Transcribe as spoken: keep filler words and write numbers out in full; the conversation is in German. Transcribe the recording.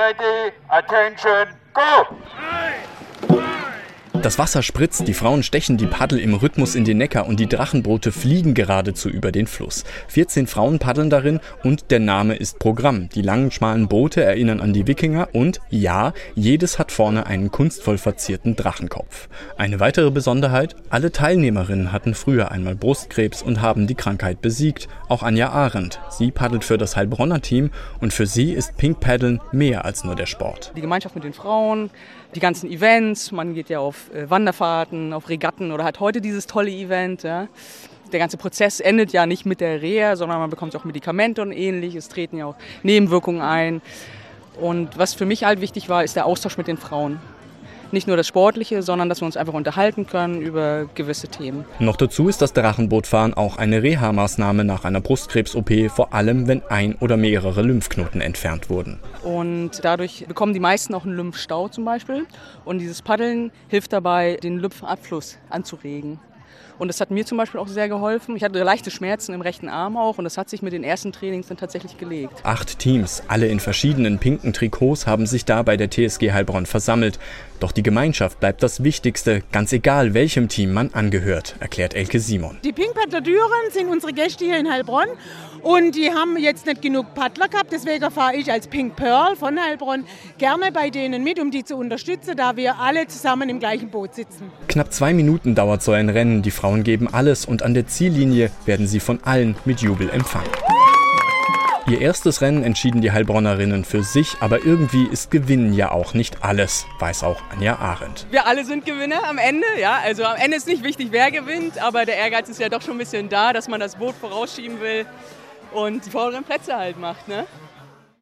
ready, attention, go! Das Wasser spritzt, die Frauen stechen die Paddel im Rhythmus in den Neckar und die Drachenboote fliegen geradezu über den Fluss. vierzehn Frauen paddeln darin und der Name ist Programm. Die langen, schmalen Boote erinnern an die Wikinger und, ja, jedes hat vorne einen kunstvoll verzierten Drachenkopf. Eine weitere Besonderheit, alle Teilnehmerinnen hatten früher einmal Brustkrebs und haben die Krankheit besiegt. Auch Anja Arendt. Sie paddelt für das Heilbronner Team und für sie ist Pink Paddeln mehr als nur der Sport. Die Gemeinschaft mit den Frauen, die ganzen Events, man geht ja auf äh, Wanderfahrten, auf Regatten oder hat heute dieses tolle Event. Ja. Der ganze Prozess endet ja nicht mit der Reha, sondern man bekommt auch Medikamente und ähnlich. Es treten ja auch Nebenwirkungen ein. Und was für mich halt wichtig war, ist der Austausch mit den Frauen. Nicht nur das Sportliche, sondern dass wir uns einfach unterhalten können über gewisse Themen. Noch dazu ist das Drachenbootfahren auch eine Reha-Maßnahme nach einer Brustkrebs-O P, vor allem wenn ein oder mehrere Lymphknoten entfernt wurden. Und dadurch bekommen die meisten auch einen Lymphstau zum Beispiel. Und dieses Paddeln hilft dabei, den Lymphabfluss anzuregen. Und das hat mir zum Beispiel auch sehr geholfen. Ich hatte leichte Schmerzen im rechten Arm auch und das hat sich mit den ersten Trainings dann tatsächlich gelegt. Acht Teams, alle in verschiedenen pinken Trikots, haben sich da bei der T S G Heilbronn versammelt. Doch die Gemeinschaft bleibt das Wichtigste, ganz egal welchem Team man angehört, erklärt Elke Simon. Die Pink Paddler Düren sind unsere Gäste hier in Heilbronn und die haben jetzt nicht genug Paddler gehabt. Deswegen fahre ich als Pink Pearl von Heilbronn gerne bei denen mit, um die zu unterstützen, da wir alle zusammen im gleichen Boot sitzen. Knapp zwei Minuten dauert so ein Rennen. Die Frauen geben alles und an der Ziellinie werden sie von allen mit Jubel empfangen. Ihr erstes Rennen entschieden die Heilbronnerinnen für sich, aber irgendwie ist Gewinnen ja auch nicht alles, weiß auch Anja Arendt. Wir alle sind Gewinner am Ende, ja. Also am Ende ist nicht wichtig, wer gewinnt, aber der Ehrgeiz ist ja doch schon ein bisschen da, dass man das Boot vorausschieben will und die vorderen Plätze halt macht, ne?